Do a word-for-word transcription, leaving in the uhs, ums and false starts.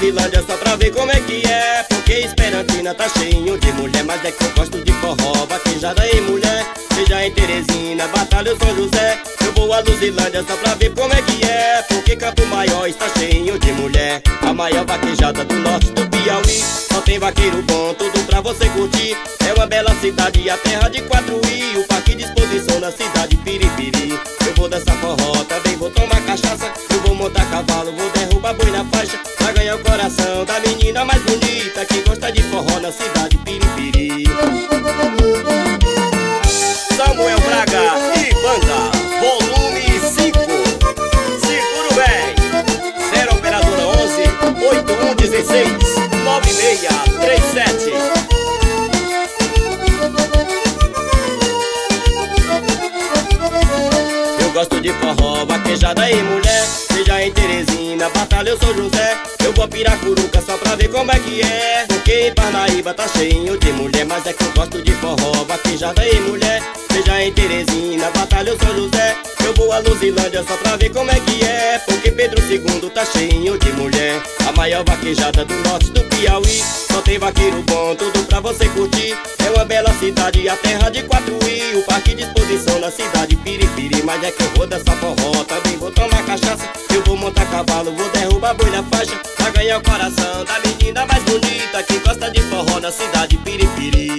Luzilândia só pra ver como é que é, porque Esperantina tá cheinho de mulher. Mas é que eu gosto de forró, vaquejada e mulher. Seja em Teresina, Batalha ou São José, eu vou a Luzilândia só pra ver como é que é, porque Campo Maior está cheinho de mulher. A maior vaquejada do norte do Piauí, só tem vaqueiro bom, tudo pra você curtir. É uma bela cidade, a terra de quatro i, o parque de exposição na cidade Piripiri. Eu vou dançar forró, também vou tomar cachaça, eu vou montar cavalo, vou derrubar boi na faixa, pra ganhar o coração da menina mais bonita que gosta de forró na cidade Piripiri. Samuel Braga e banda, volume cinco. Seguro bem. zero operadora onze oito um um seis nove seis três sete. Eu gosto de forró, vaquejada e mulher. Seja em Teresina, Batalha ou São José, eu vou Piracuruca só pra ver como é que é, porque em Parnaíba tá cheinho de mulher. Mas é que eu gosto de forró, vaquejada e mulher. Seja em Teresina, Batalha ou São José, eu vou a Luzilândia só pra ver como é que é, porque Pedro segundo tá cheinho de mulher. A maior vaquejada do norte do Piauí, só tem vaqueiro bom, tudo pra você curtir. É uma bela cidade, a terra de quatro i, o parque de exposição na cidade Piripiri. Mas é que eu vou dançar forró, também vou tomar cachaça, eu vou montar cavalo, vou derrubar boi na faixa, pra ganhar o coração da menina mais bonita que gosta de forró na cidade Piripiri.